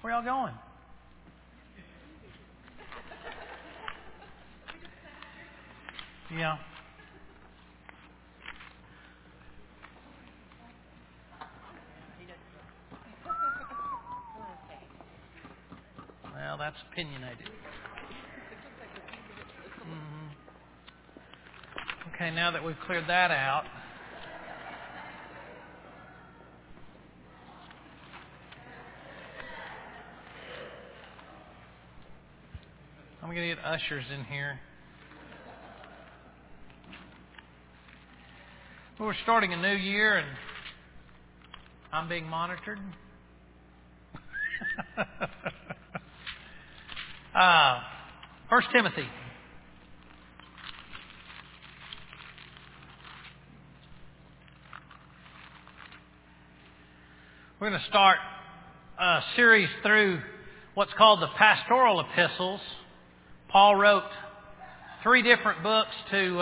Where y'all going? Yeah. Well, that's opinionated. Okay, now that we've cleared that out, I'm going to get ushers in here. We're starting a new year, and I'm being monitored. 1 Timothy. We're going to start a series through what's called the pastoral epistles. Paul wrote 3 different books, 2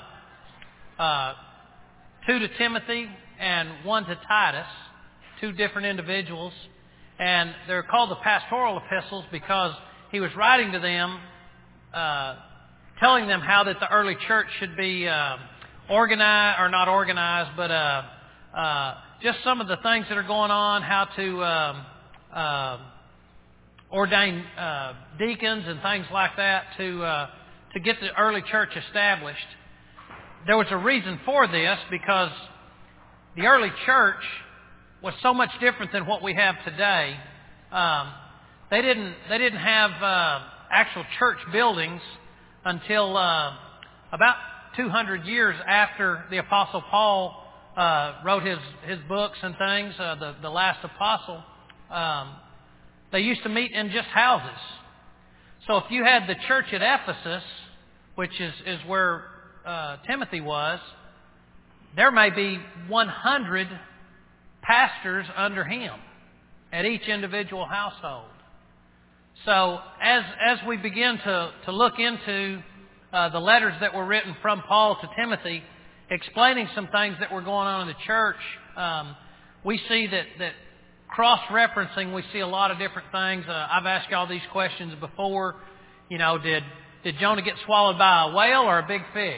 to Timothy and 1 to Titus, 2 different individuals. And they're called the pastoral epistles because he was writing to them, telling them how that the early church should be organized, or not organized, but just some of the things that are going on, how to ordain deacons and things like that to get the early church established. There was a reason for this because the early church was so much different than what we have today. They didn't have actual church buildings until about 200 years after the Apostle Paul wrote his books and things. The last apostle. They used to meet in just houses. So if you had the church at Ephesus, which is where Timothy was, there may be 100 pastors under him at each individual household. So as we begin to look into the letters that were written from Paul to Timothy, explaining some things that were going on in the church, we see that cross-referencing, we see a lot of different things. I've asked you all these questions before. You know, did Jonah get swallowed by a whale or a big fish?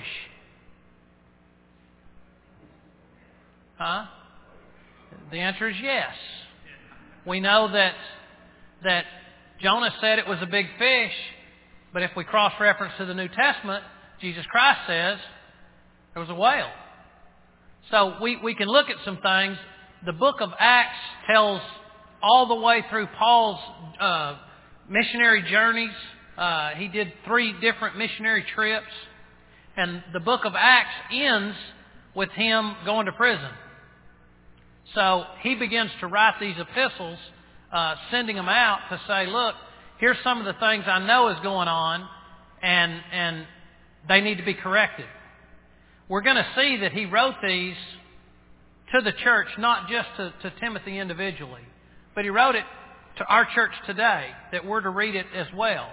Huh? The answer is yes. We know that Jonah said it was a big fish, but if we cross-reference to the New Testament, Jesus Christ says it was a whale. So we can look at some things. The book of Acts tells all the way through Paul's missionary journeys. He did 3 different missionary trips. And the book of Acts ends with him going to prison. So he begins to write these epistles, sending them out to say, look, here's some of the things I know is going on, and they need to be corrected. We're going to see that he wrote these to the church, not just to Timothy individually, but he wrote it to our church today, that we're to read it as well.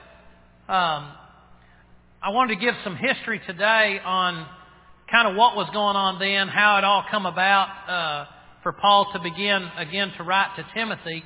I wanted to give some history today on kind of what was going on then, how it all come about for Paul to begin again to write to Timothy.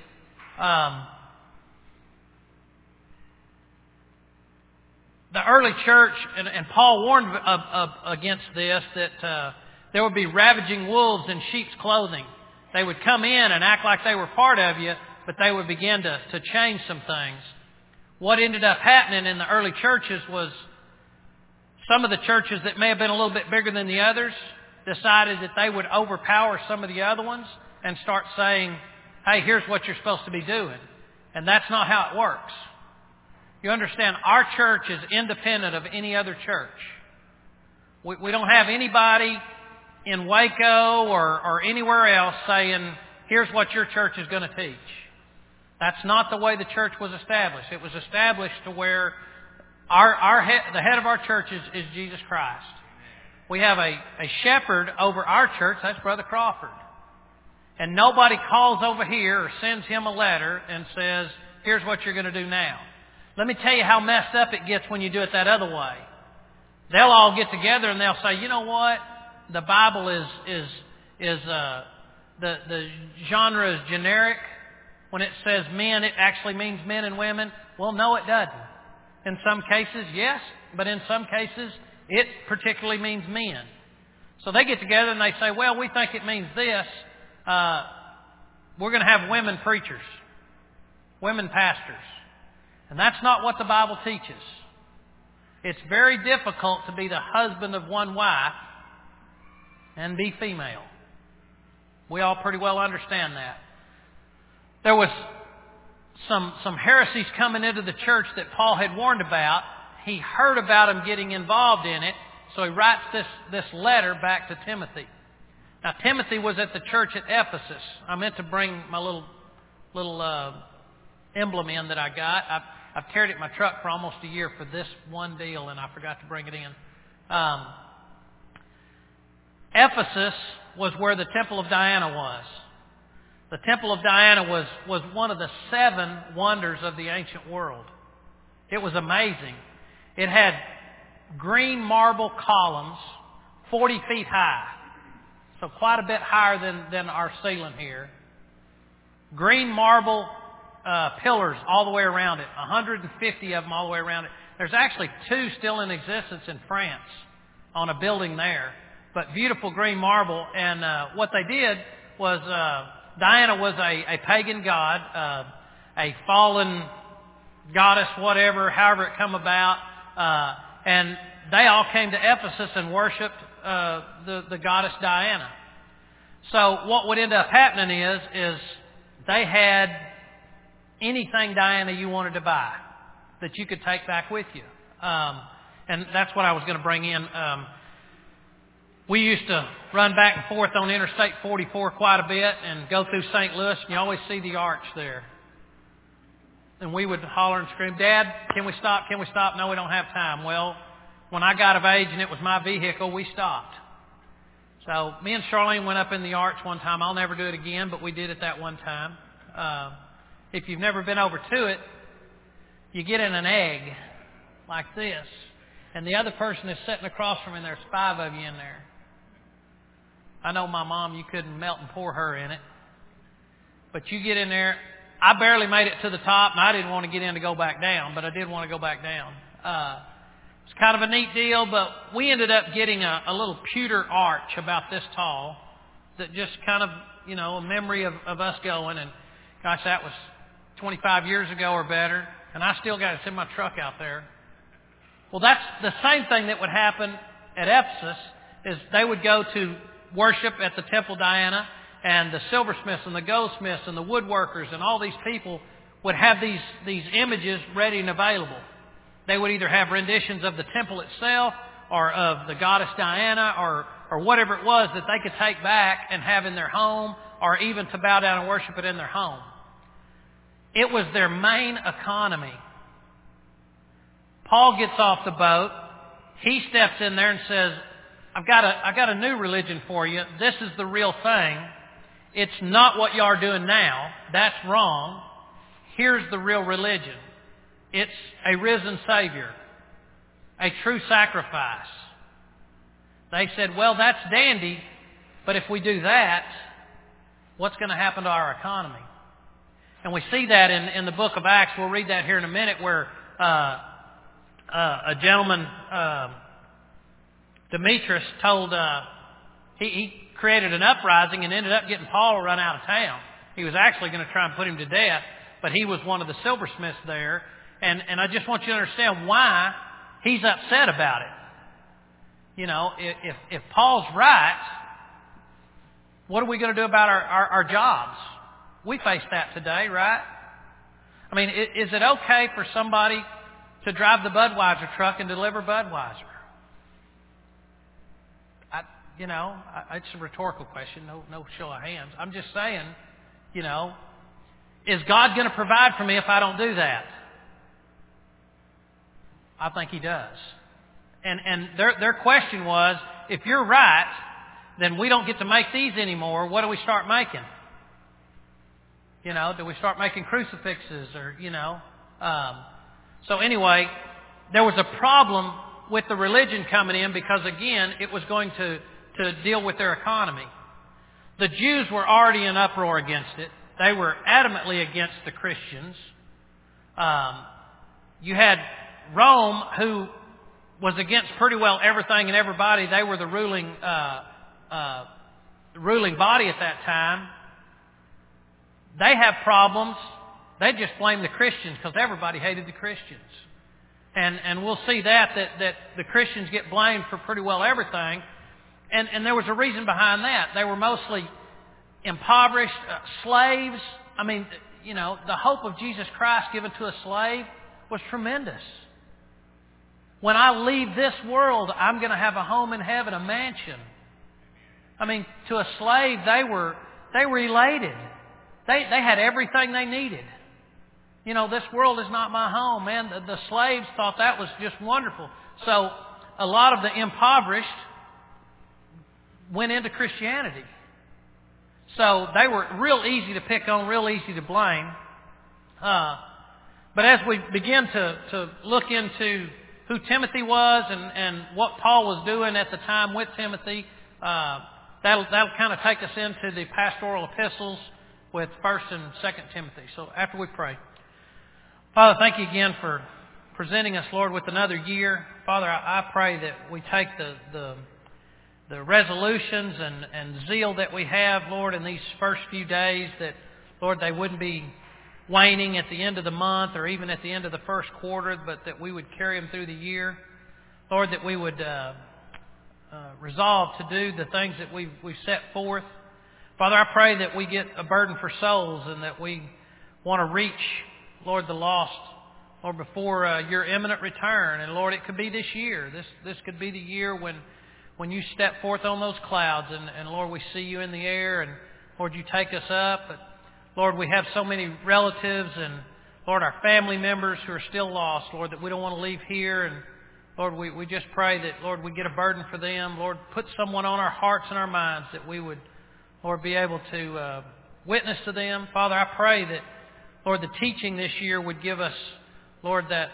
The early church, and Paul warned against this, that there would be ravaging wolves in sheep's clothing. They would come in and act like they were part of you, but they would begin to change some things. What ended up happening in the early churches was some of the churches that may have been a little bit bigger than the others decided that they would overpower some of the other ones and start saying, hey, here's what you're supposed to be doing. And that's not how it works. You understand, our church is independent of any other church. We don't have anybody in Waco or anywhere else saying, here's what your church is going to teach. That's not the way the church was established. It was established to where the head of our church is Jesus Christ. We have a shepherd over our church, that's Brother Crawford. And nobody calls over here or sends him a letter and says, here's what you're going to do now. Let me tell you how messed up it gets when you do it that other way. They'll all get together and they'll say, you know what? The Bible is the genre is generic. when it says men, it actually means men and women? Well, no, it doesn't. In some cases, yes, but in some cases, it particularly means men. So they get together and they say, well, we think it means this. We're going to have women preachers, women pastors. And that's not what the Bible teaches. It's very difficult to be the husband of one wife and be female. We all pretty well understand that. There was some heresies coming into the church that Paul had warned about. He heard about them getting involved in it, so he writes this letter back to Timothy. Now, Timothy was at the church at Ephesus. I meant to bring my little emblem in that I got. I've carried it in my truck for almost a year for this one deal, and I forgot to bring it in. Ephesus was where the Temple of Diana was. The Temple of Diana was one of the 7 wonders of the ancient world. It was amazing. It had green marble columns 40 feet high, so quite a bit higher than our ceiling here. Green marble pillars all the way around it, 150 of them all the way around it. There's actually 2 still in existence in France on a building there, but beautiful green marble. And what they did was Diana was a pagan god, a fallen goddess, whatever, however it come about, and they all came to Ephesus and worshipped the goddess Diana. So what would end up happening is they had anything Diana you wanted to buy that you could take back with you. And that's what I was going to bring in. We used to run back and forth on Interstate 44 quite a bit and go through St. Louis, and you always see the arch there. And we would holler and scream, Dad, can we stop? Can we stop? No, we don't have time. Well, when I got of age and it was my vehicle, we stopped. So me and Charlene went up in the arch one time. I'll never do it again, but we did it that one time. If you've never been over to it, you get in an egg like this, and the other person is sitting across from me, and there's 5 of you in there. I know my mom, you couldn't melt and pour her in it. But you get in there. I barely made it to the top, and I didn't want to get in to go back down, but I did want to go back down. It's kind of a neat deal, but we ended up getting a little pewter arch about this tall that just kind of, a memory of us going. And gosh, that was 25 years ago or better, and I still got it in my truck out there. Well, that's the same thing that would happen at Ephesus, is they would go to worship at the Temple Diana, and the silversmiths and the goldsmiths and the woodworkers and all these people would have these images ready and available. They would either have renditions of the temple itself or of the goddess Diana or whatever it was that they could take back and have in their home, or even to bow down and worship it in their home. It was their main economy. Paul gets off the boat. He steps in there and says, I got a new religion for you. This is the real thing. It's not what you are doing now. That's wrong. Here's the real religion. It's a risen Savior, a true sacrifice. They said, well, that's dandy, but if we do that, what's going to happen to our economy? And we see that in the book of Acts. We'll read that here in a minute, where a gentleman, Demetrius, told, he created an uprising and ended up getting Paul run out of town. He was actually going to try and put him to death, but he was one of the silversmiths there. And I just want you to understand why he's upset about it. If Paul's right, what are we going to do about our jobs? We face that today, right? I mean, is it okay for somebody to drive the Budweiser truck and deliver Budweiser? It's a rhetorical question, no show of hands. I'm just saying, is God going to provide for me if I don't do that? I think He does. And their question was, if you're right, then we don't get to make these anymore. What do we start making? Do we start making crucifixes or, So anyway, there was a problem with the religion coming in because, again, it was going to deal with their economy. The Jews were already in uproar against it. they were adamantly against the Christians. You had Rome, who was against pretty well everything and everybody. They were the ruling body at that time. They have problems. They just blame the Christians because everybody hated the Christians. And we'll see that the Christians get blamed for pretty well everything. And there was a reason behind that. They were mostly impoverished, slaves. I mean, you know, the hope of Jesus Christ given to a slave was tremendous. When I leave this world, I'm going to have a home in heaven, a mansion. I mean, to a slave, they were elated. They had everything they needed. You know, this world is not my home, man. The slaves thought that was just wonderful. So a lot of the impoverished went into Christianity. So they were real easy to pick on, real easy to blame. But as we begin to look into who Timothy was and what Paul was doing at the time with Timothy, that'll kind of take us into the pastoral epistles with 1st and 2nd Timothy. So after we pray. Father, thank you again for presenting us, Lord, with another year. Father, I pray that we take the resolutions and zeal that we have, Lord, in these first few days, that, Lord, they wouldn't be waning at the end of the month or even at the end of the first quarter, but that we would carry them through the year. Lord, that we would resolve to do the things that we've set forth. Father, I pray that we get a burden for souls and that we want to reach, Lord, the lost, Lord, before your imminent return. And Lord, it could be this year. This could be the year when you step forth on those clouds and Lord, we see you in the air and Lord, you take us up. But Lord, we have so many relatives and Lord, our family members who are still lost, Lord, that we don't want to leave here. And Lord, we just pray that, Lord, we get a burden for them. Lord, put someone on our hearts and our minds that we would, Lord, be able to witness to them. Father, I pray that, Lord, the teaching this year would give us, Lord, that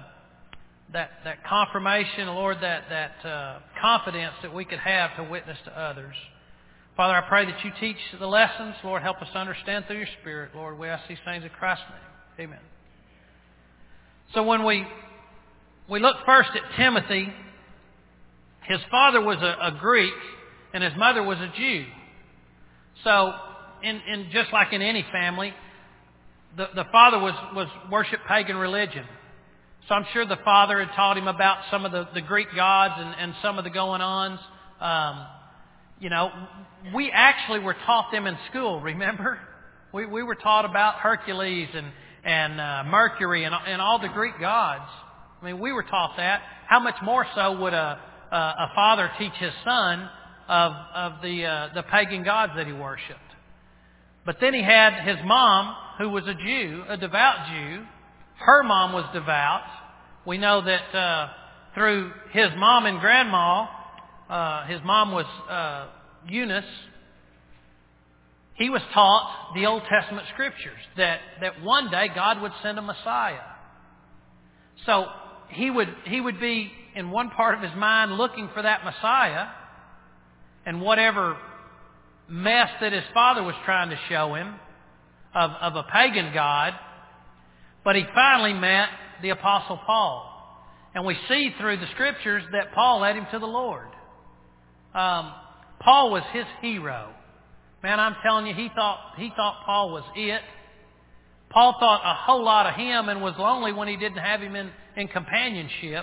confirmation, Lord, that confidence that we could have to witness to others. Father, I pray that you teach the lessons. Lord, help us to understand through your Spirit. Lord, we ask these things in Christ's name. Amen. So when we look first at Timothy, his father was a Greek and his mother was a Jew. So, in just like in any family, the father was worshiped pagan religion. So I'm sure the father had taught him about some of the Greek gods and some of the going-ons. You know, we actually were taught them in school, remember? We were taught about Hercules and Mercury and all the Greek gods. I mean, we were taught that. How much more so would a father teach his son of the pagan gods that he worshipped? But then he had his mom, who was a Jew, a devout Jew. Her mom was devout. We know that through his mom and grandma, his mom was Eunice. He was taught the Old Testament Scriptures, that one day God would send a Messiah. So he would be in one part of his mind looking for that Messiah, and whatever mess that his father was trying to show him of a pagan god. But he finally met the Apostle Paul. And we see through the Scriptures that Paul led him to the Lord. Paul was his hero. Man, I'm telling you, he thought Paul was it. Paul thought a whole lot of him and was lonely when he didn't have him in companionship.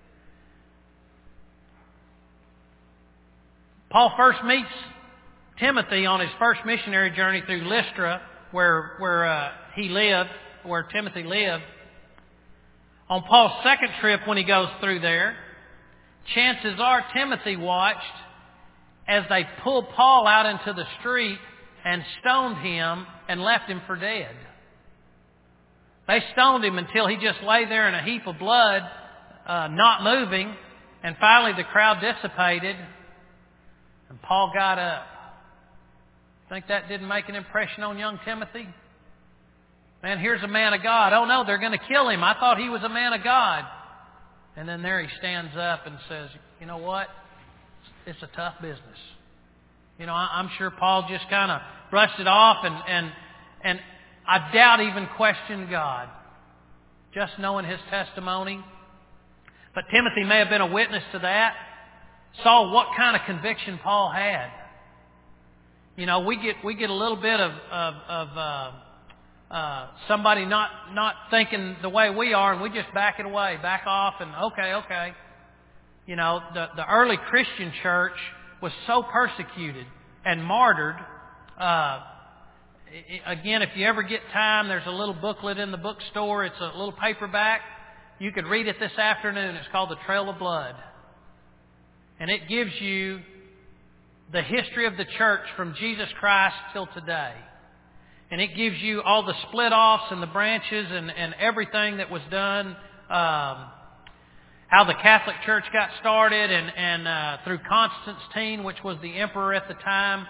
Paul first meets Timothy on his first missionary journey through Lystra, where he lived, where Timothy lived. On Paul's second trip when he goes through there, chances are Timothy watched as they pulled Paul out into the street and stoned him and left him for dead. They stoned him until he just lay there in a heap of blood, not moving, and finally the crowd dissipated and Paul got up. Think that didn't make an impression on young Timothy? Man, here's a man of God. Oh no, they're going to kill him. I thought he was a man of God. And then there he stands up and says, you know what? It's a tough business. You know, I'm sure Paul just kind of brushed it off and I doubt even questioned God, just knowing his testimony. But Timothy may have been a witness to that. Saw what kind of conviction Paul had. You know, we get a little bit of somebody not thinking the way we are, and we just back it away, back off, and okay. You know, the early Christian church was so persecuted and martyred. Again, if you ever get time, there's a little booklet in the bookstore. It's a little paperback. You could read it this afternoon. It's called The Trail of Blood. And it gives you the history of the church from Jesus Christ till today. And it gives you all the split-offs and the branches and everything that was done, how the Catholic Church got started, and through Constantine, which was the emperor at the time.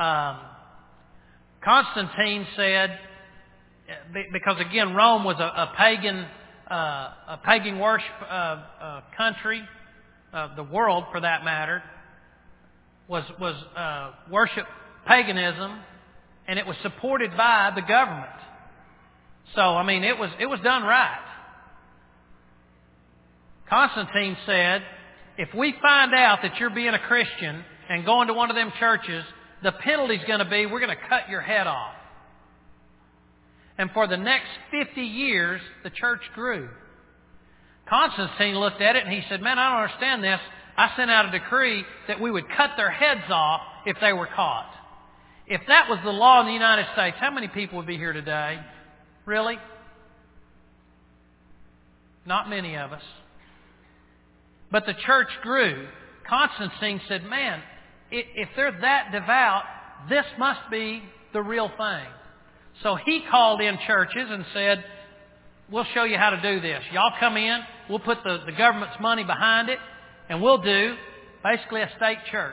Constantine said, because again Rome was a pagan worship country, the world for that matter was worship paganism, and it was supported by the government. So I mean, it was done right. Constantine said, if we find out that you're being a Christian and going to one of them churches, the penalty's going to be we're going to cut your head off. And for the next 50 years, the church grew. Constantine looked at it and he said, man, I don't understand this. I sent out a decree that we would cut their heads off if they were caught. If that was the law in the United States, how many people would be here today? Really? Not many of us. But the church grew. Constantine said, man, if they're that devout, this must be the real thing. So he called in churches and said, we'll show you how to do this. Y'all come in, we'll put the government's money behind it, and we'll do basically a state church.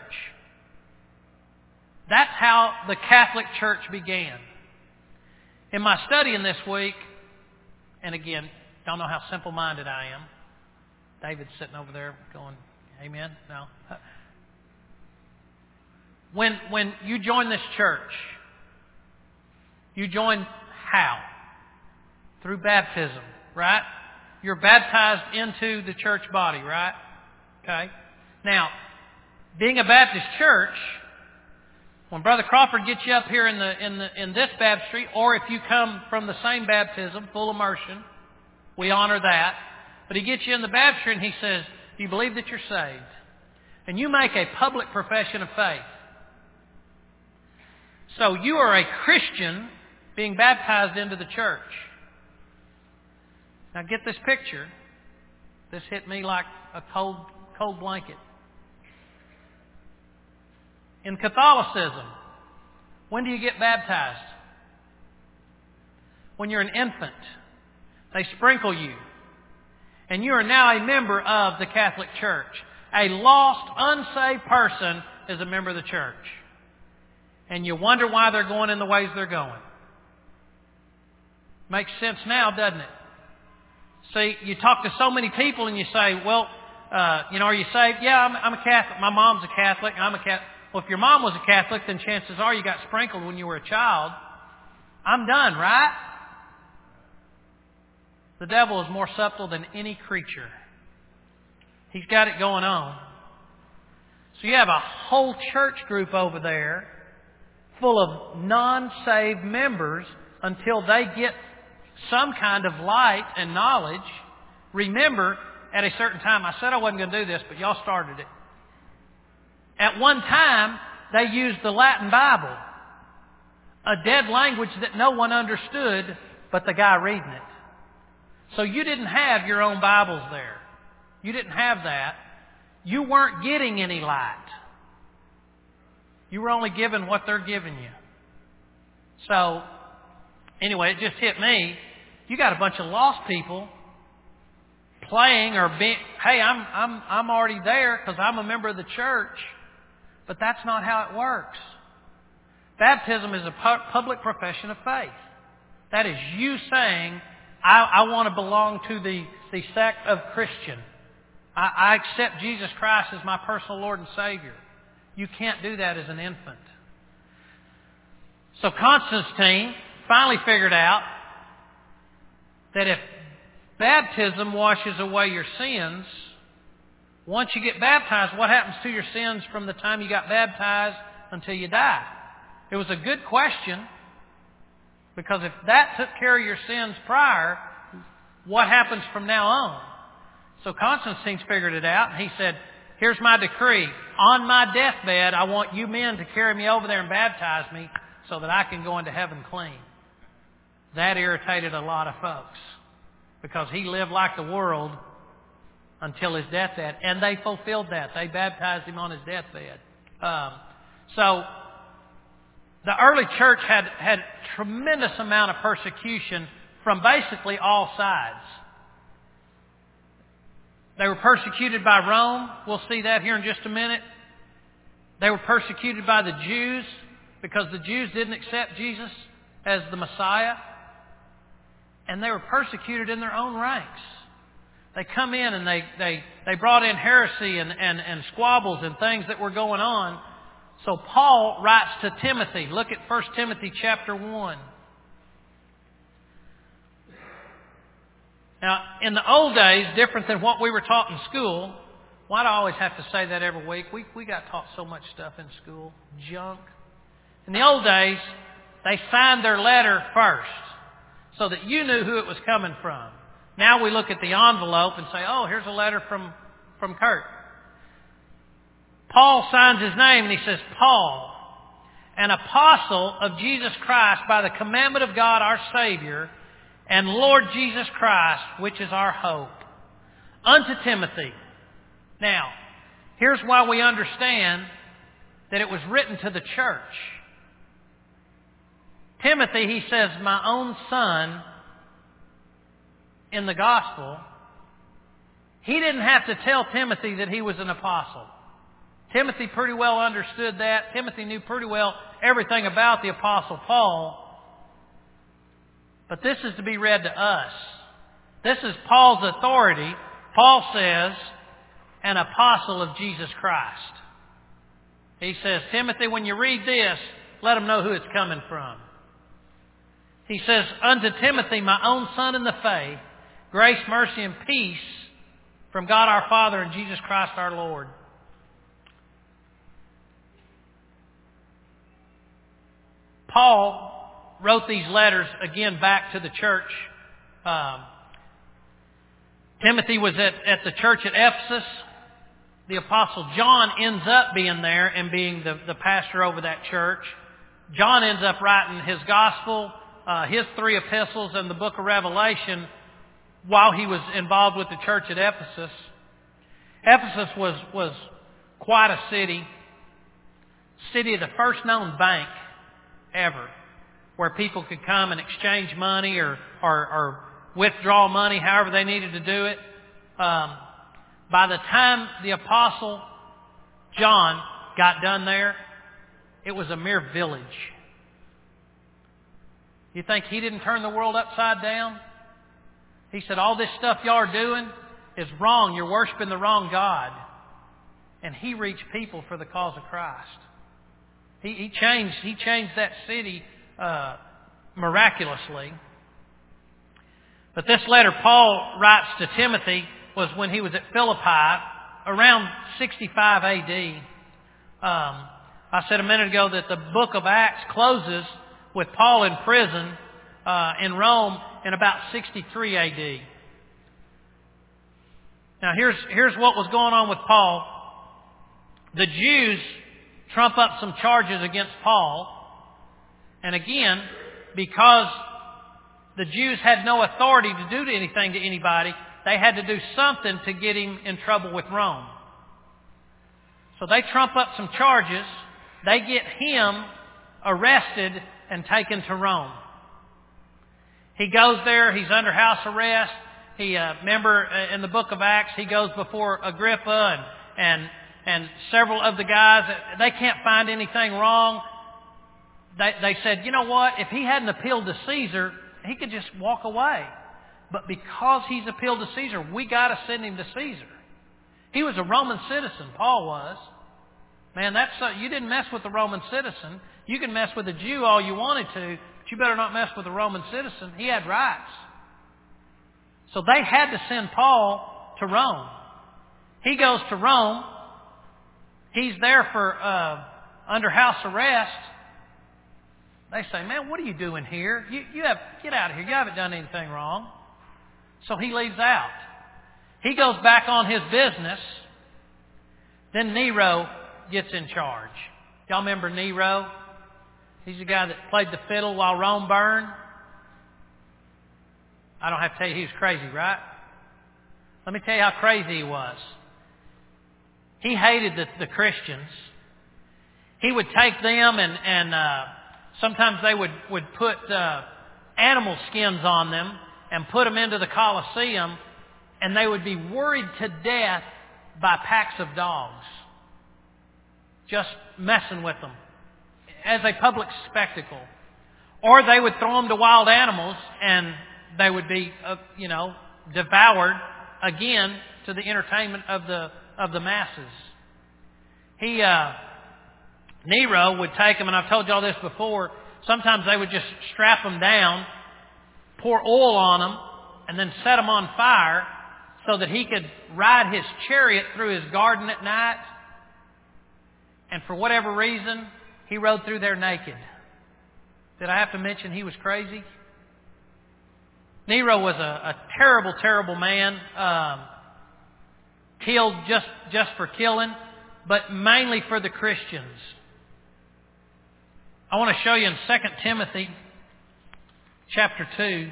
That's how the Catholic Church began. In my studying this week, and again, don't know how simple-minded I am. David's sitting over there going, amen? No. When you join this church, you join how? Through baptism, right? You're baptized into the church body, right? Okay. Now, being a Baptist church, when Brother Crawford gets you up here in this baptistry, or if you come from the same baptism, full immersion, we honor that. But he gets you in the baptistry and he says, do you believe that you're saved? And you make a public profession of faith. So you are a Christian being baptized into the church. Now get this picture. This hit me like a cold blanket. In Catholicism, when do you get baptized? When you're an infant. They sprinkle you. And you are now a member of the Catholic Church. A lost, unsaved person is a member of the church. And you wonder why they're going in the ways they're going. Makes sense now, doesn't it? See, you talk to so many people and you say, well, are you saved? Yeah, I'm a Catholic. My mom's a Catholic. I'm a Catholic. Well, if your mom was a Catholic, then chances are you got sprinkled when you were a child. I'm done, right? The devil is more subtle than any creature. He's got it going on. So you have a whole church group over there full of non-saved members until they get some kind of light and knowledge. Remember, at a certain time, I said I wasn't going to do this, but y'all started it. At one time, they used the Latin Bible, a dead language that no one understood but the guy reading it. So you didn't have your own Bibles there. You didn't have that. You weren't getting any light. You were only given what they're giving you. So, anyway, it just hit me. You got a bunch of lost people playing or being, hey, I'm already there because I'm a member of the church. But that's not how it works. Baptism is a public profession of faith. That is you saying, I want to belong to the sect of Christian. I accept Jesus Christ as my personal Lord and Savior. You can't do that as an infant. So Constantine finally figured out that if baptism washes away your sins, once you get baptized, what happens to your sins from the time you got baptized until you die? It was a good question, because if that took care of your sins prior, what happens from now on? So Constantine figured it out, and he said, here's my decree. On my deathbed, I want you men to carry me over there and baptize me so that I can go into heaven clean. That irritated a lot of folks, because he lived like the world until his deathbed. And they fulfilled that. They baptized him on his deathbed. So the early church had tremendous amount of persecution from basically all sides. They were persecuted by Rome. We'll see that here in just a minute. They were persecuted by the Jews because the Jews didn't accept Jesus as the Messiah. And they were persecuted in their own ranks. They come in and they brought in heresy and squabbles and things that were going on. So Paul writes to Timothy. Look at 1 Timothy chapter 1. Now, in the old days, different than what we were taught in school. Why do I always have to say that every week? We got taught so much stuff in school. Junk. In the old days, they signed their letter first so that you knew who it was coming from. Now we look at the envelope and say, oh, here's a letter from Kurt. Paul signs his name and he says, Paul, an apostle of Jesus Christ by the commandment of God our Savior and Lord Jesus Christ, which is our hope, unto Timothy. Now, here's why we understand that it was written to the church. Timothy, he says, my own son in the gospel. He didn't have to tell Timothy that he was an apostle. Timothy pretty well understood that. Timothy knew pretty well everything about the apostle Paul. But this is to be read to us. This is Paul's authority. Paul says, an apostle of Jesus Christ. He says, Timothy, when you read this, let them know who it's coming from. He says, unto Timothy, my own son in the faith, grace, mercy, and peace from God our Father and Jesus Christ our Lord. Paul wrote these letters again back to the church. Timothy was at the church at Ephesus. The Apostle John ends up being there and being the pastor over that church. John ends up writing his gospel, his 3 epistles, and the book of Revelation while he was involved with the church at Ephesus. Ephesus was quite a city of the first known bank ever, where people could come and exchange money or withdraw money however they needed to do it. By the time the Apostle John got done there, it was a mere village. You think he didn't turn the world upside down? He said, all this stuff y'all are doing is wrong. You're worshiping the wrong God. And he reached people for the cause of Christ. He changed that city miraculously. But this letter Paul writes to Timothy was when he was at Philippi around 65 A.D. I said a minute ago that the book of Acts closes with Paul in prison in Rome in about 63 A.D. Now here's what was going on with Paul. The Jews trump up some charges against Paul. And again, because the Jews had no authority to do anything to anybody, they had to do something to get him in trouble with Rome. So they trump up some charges. They get him arrested and taken to Rome. He goes there. He's under house arrest. Remember in the book of Acts, he goes before Agrippa and several of the guys. They can't find anything wrong. They said, you know what? If he hadn't appealed to Caesar, he could just walk away. But because he's appealed to Caesar, we got to send him to Caesar. He was a Roman citizen. Paul was. Man, you didn't mess with the Roman citizen. You can mess with a Jew all you wanted to. But you better not mess with a Roman citizen. He had rights. So they had to send Paul to Rome. He goes to Rome. He's there for under house arrest. They say, man, what are you doing here? Get out of here. You haven't done anything wrong. So he leaves out. He goes back on his business. Then Nero gets in charge. Y'all remember Nero? He's the guy that played the fiddle while Rome burned. I don't have to tell you he was crazy, right? Let me tell you how crazy he was. He hated the Christians. He would take them and sometimes they would put animal skins on them and put them into the Colosseum, and they would be worried to death by packs of dogs. Just messing with them as a public spectacle. Or they would throw them to wild animals and they would be, devoured again to the entertainment of the masses. Nero would take them, and I've told y'all this before, sometimes they would just strap them down, pour oil on them, and then set them on fire so that he could ride his chariot through his garden at night. And for whatever reason, he rode through there naked. Did I have to mention he was crazy? Nero was a terrible, terrible man. Killed just for killing, but mainly for the Christians. I want to show you in 2 Timothy chapter 2.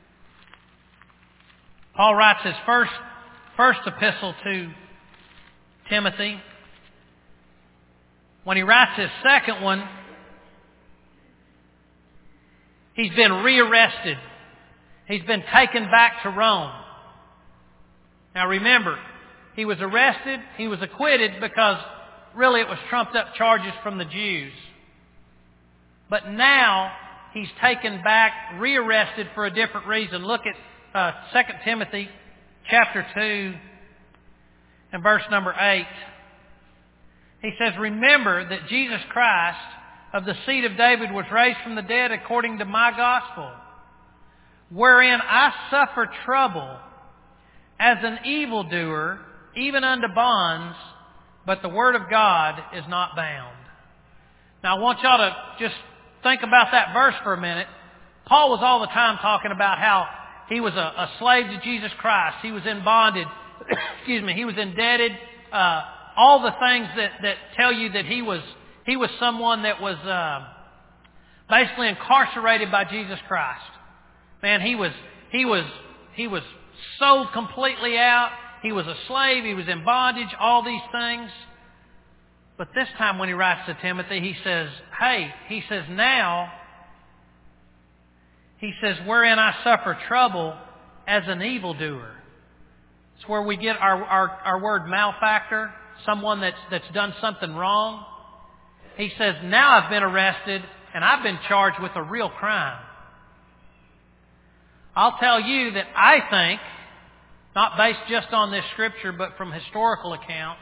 Paul writes his first epistle to Timothy. When he writes his second one, he's been rearrested. He's been taken back to Rome. Now remember, he was arrested, he was acquitted because really it was trumped up charges from the Jews. But now he's taken back, rearrested for a different reason. Look at 2 Timothy chapter 2 and verse number 8. He says, remember that Jesus Christ of the seed of David was raised from the dead according to my gospel, wherein I suffer trouble as an evildoer, even unto bonds, but the word of God is not bound. Now I want y'all to just think about that verse for a minute. Paul was all the time talking about how he was a slave to Jesus Christ. He was in bondage. He was indebted. All the things that tell you that he was someone that was basically incarcerated by Jesus Christ. Man, he was sold completely out. He was a slave. He was in bondage. All these things. But this time when he writes to Timothy, he says, wherein I suffer trouble as an evildoer. It's where we get our word malefactor, someone that's done something wrong. He says, now I've been arrested and I've been charged with a real crime. I'll tell you that I think, not based just on this scripture, but from historical accounts,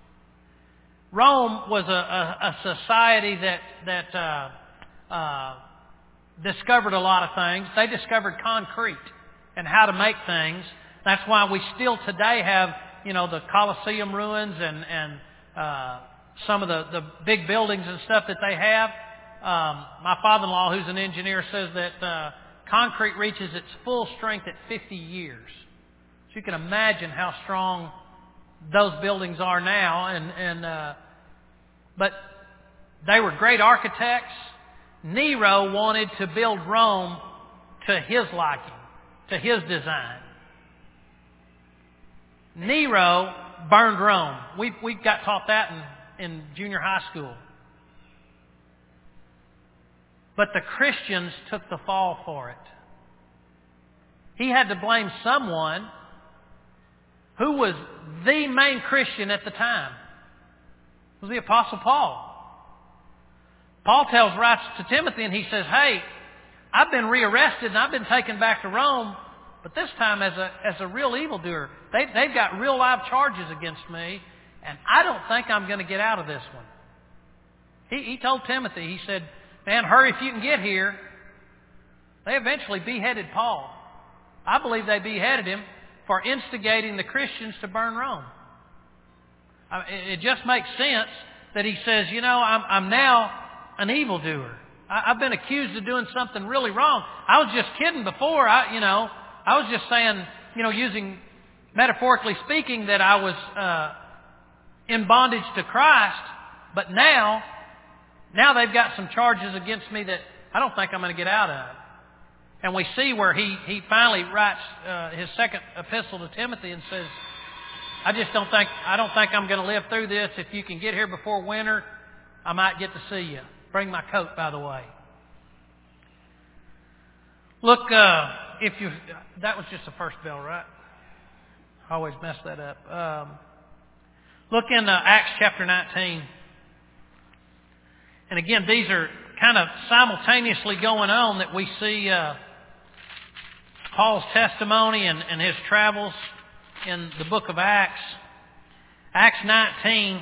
Rome was a society that discovered a lot of things. They discovered concrete and how to make things. That's why we still today have, the Colosseum ruins and some of the big buildings and stuff that they have. My father-in-law, who's an engineer, says that concrete reaches its full strength at 50 years. So you can imagine how strong those buildings are now. But they were great architects. Nero wanted to build Rome to his liking, to his design. Nero burned Rome. We got taught that in junior high school. But the Christians took the fall for it. He had to blame someone who was the main Christian at the time. It was the Apostle Paul. Paul writes to Timothy and he says, hey, I've been rearrested and I've been taken back to Rome, but this time as a real evildoer. They've got real live charges against me, and I don't think I'm going to get out of this one. He told Timothy, he said, man, hurry if you can get here. They eventually beheaded Paul. I believe they beheaded him for instigating the Christians to burn Rome. It just makes sense that he says, I'm now an evildoer. I've been accused of doing something really wrong. I was just kidding before. I was just saying, using metaphorically speaking, that I was in bondage to Christ. But now they've got some charges against me that I don't think I'm going to get out of. And we see where he finally writes his second epistle to Timothy and says, I don't think I'm going to live through this. If you can get here before winter, I might get to see you. Bring my coat, by the way. Look, that was just the first bell, right? I always mess that up. Look in Acts chapter 19. And again, these are kind of simultaneously going on, that we see Paul's testimony and his travels in the book of Acts. Acts 19,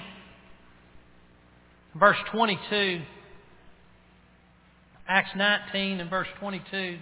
verse 22. Acts 19 and verse 22.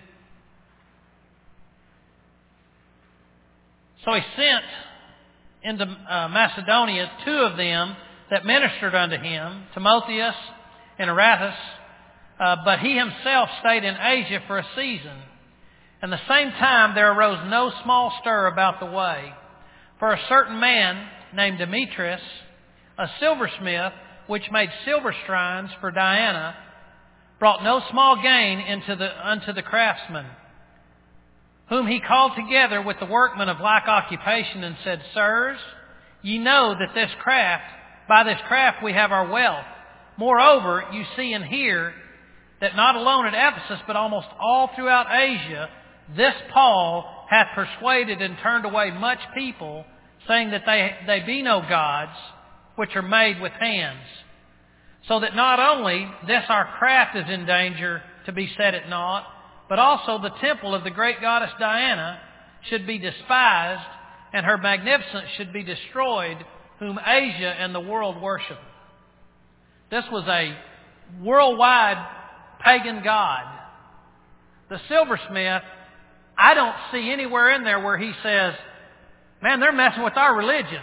So he sent into Macedonia 2 of them that ministered unto him, Timotheus and Erastus, but he himself stayed in Asia for a season. And the same time there arose no small stir about the way. For a certain man named Demetrius, a silversmith, which made silver shrines for Diana, brought no small gain unto the craftsmen, whom he called together with the workmen of like occupation, and said, Sirs, ye know that by this craft we have our wealth. Moreover, you see and hear that not alone at Ephesus, but almost all throughout Asia, this Paul hath persuaded and turned away much people, saying that they be no gods, which are made with hands. So that not only this our craft is in danger to be set at naught, but also the temple of the great goddess Diana should be despised, and her magnificence should be destroyed, whom Asia and the world worship. This was a worldwide pagan god. The silversmith, I don't see anywhere in there where he says, man, they're messing with our religion.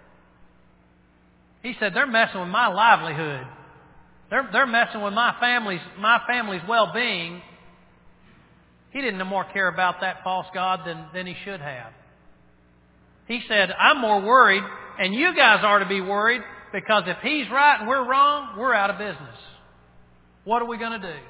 He said, they're messing with my livelihood. They're messing with my family's well-being. He didn't no more care about that false god than he should have. He said, I'm more worried, and you guys are to be worried, because if he's right and we're wrong, we're out of business. What are we going to do?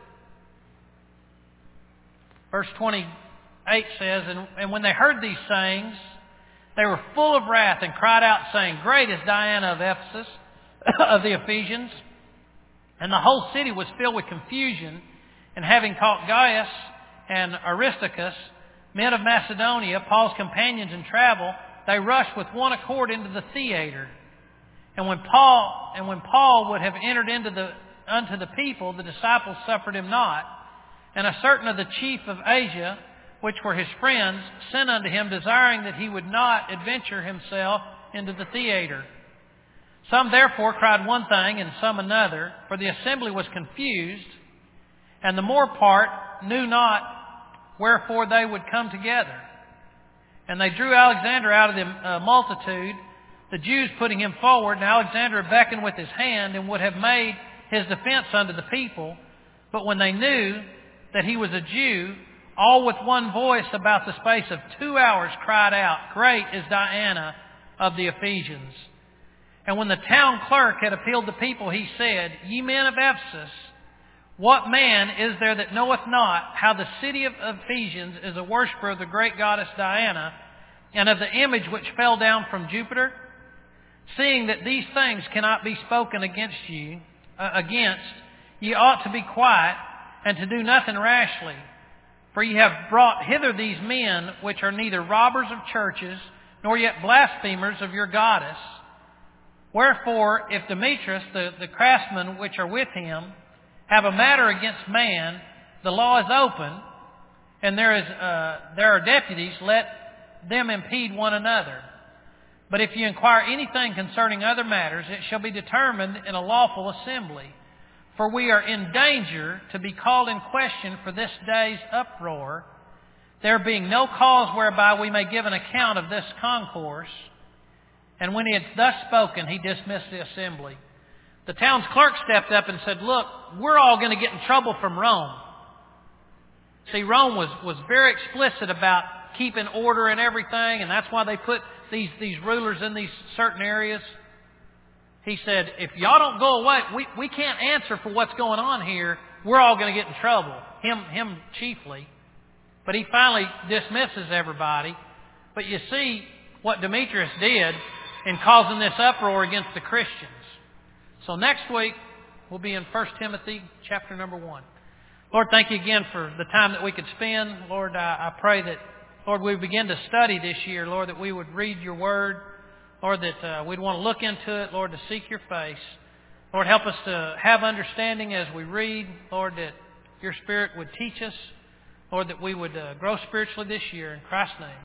Verse 28 says, And when they heard these sayings, they were full of wrath and cried out, saying, Great is Diana of Ephesus, of the Ephesians. And the whole city was filled with confusion. And having caught Gaius and Aristarchus, men of Macedonia, Paul's companions in travel, they rushed with one accord into the theater. And when Paul would have entered unto the people, the disciples suffered him not. And a certain of the chief of Asia, which were his friends, sent unto him, desiring that he would not adventure himself into the theater. Some therefore cried one thing, and some another, for the assembly was confused, and the more part knew not wherefore they would come together. And they drew Alexander out of the multitude, the Jews putting him forward, and Alexander beckoned with his hand, and would have made his defense unto the people. But when they knew that he was a Jew, all with one voice about the space of 2 hours cried out, Great is Diana of the Ephesians. And when the town clerk had appealed the people, he said, Ye men of Ephesus, what man is there that knoweth not how the city of Ephesians is a worshipper of the great goddess Diana, and of the image which fell down from Jupiter? Seeing that these things cannot be spoken against, ye ought to be quiet, and to do nothing rashly. For ye have brought hither these men, which are neither robbers of churches, nor yet blasphemers of your goddess. Wherefore, if Demetrius, the craftsmen which are with him, have a matter against man, the law is open, and there are deputies, let them impede one another. But if you inquire anything concerning other matters, it shall be determined in a lawful assembly. for we are in danger to be called in question for this day's uproar, there being no cause whereby we may give an account of this concourse. And when he had thus spoken, he dismissed the assembly. The town's clerk stepped up and said, look, we're all going to get in trouble from Rome. See, Rome was very explicit about keeping order and everything, and that's why they put these rulers in these certain areas. He said, if y'all don't go away, we can't answer for what's going on here. We're all going to get in trouble. Him chiefly. But he finally dismisses everybody. But you see what Demetrius did in causing this uproar against the Christians. So next week, we'll be in 1 Timothy chapter number 1. Lord, thank you again for the time that we could spend. Lord, I pray that, Lord, we begin to study this year, Lord, that we would read your word. Lord, that we'd want to look into it, Lord, to seek your face. Lord, help us to have understanding as we read. Lord, that your Spirit would teach us. Lord, that we would grow spiritually this year. In Christ's name.